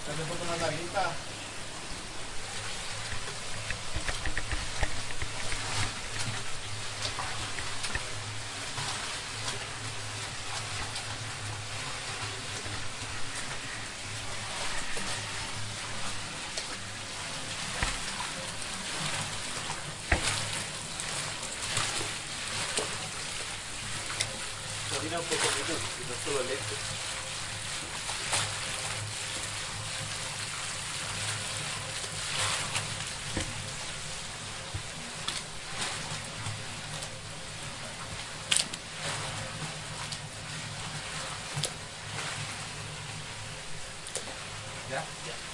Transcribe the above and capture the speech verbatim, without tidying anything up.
Hace un poco más larguita. Cocina un poco menos, y no solo leche. ¿Ya? Ya.